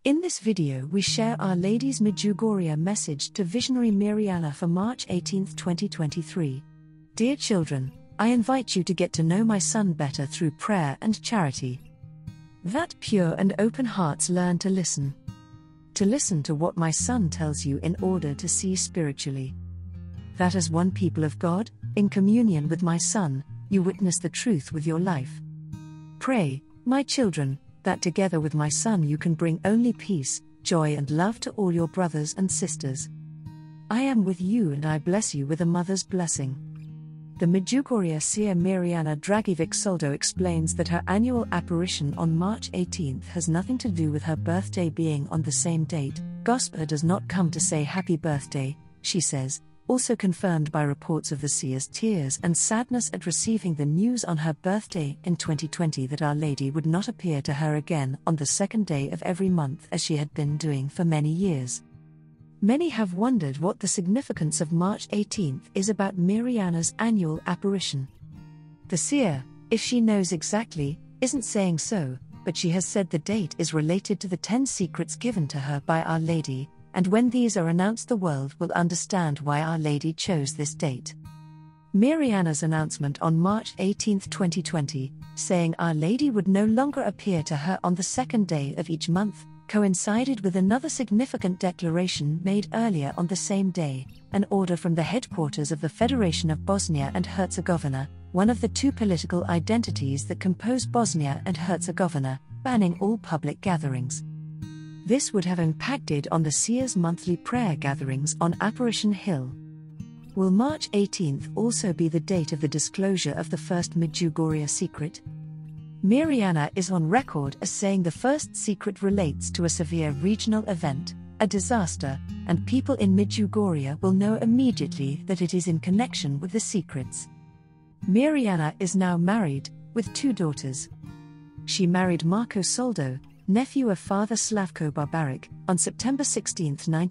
In this video we share Our Lady's Medjugorje message to visionary Mirjana for March 18, 2023. Dear children, I invite you to get to know my son better through prayer and charity. That pure and open hearts learn to listen. To listen to what my son tells you in order to see spiritually. That as one people of God, in communion with my son, you witness the truth with your life. Pray, my children, that together with my son you can bring only peace, joy and love to all your brothers and sisters. I am with you and I bless you with a mother's blessing. The Medjugorje seer Mirjana Dragivic Soldo explains that her annual apparition on March 18 has nothing to do with her birthday being on the same date. Gospel does not come to say happy birthday, she says, also confirmed by reports of the seer's tears and sadness at receiving the news on her birthday in 2020 that Our Lady would not appear to her again on the second day of every month as she had been doing for many years. Many have wondered what the significance of March 18 is about Mirjana's annual apparition. The seer, if she knows exactly, isn't saying so, but she has said the date is related to the 10 secrets given to her by Our Lady, and when these are announced the world will understand why Our Lady chose this date. Mirjana's announcement on March 18, 2020, saying Our Lady would no longer appear to her on the second day of each month, coincided with another significant declaration made earlier on the same day, an order from the headquarters of the Federation of Bosnia and Herzegovina, one of the two political identities that compose Bosnia and Herzegovina, banning all public gatherings. This would have impacted on the seer's monthly prayer gatherings on Apparition Hill. Will March 18 also be the date of the disclosure of the first Medjugorje secret? Mirjana is on record as saying the first secret relates to a severe regional event, a disaster, and people in Medjugorje will know immediately that it is in connection with the secrets. Mirjana is now married, with 2 daughters. She married Marko Soldo, nephew of Father Slavko Barbaric, on September 16,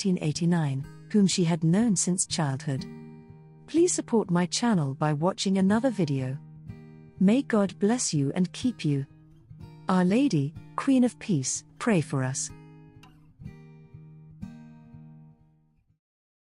1989, whom she had known since childhood. Please support my channel by watching another video. May God bless you and keep you. Our Lady, Queen of Peace, pray for us.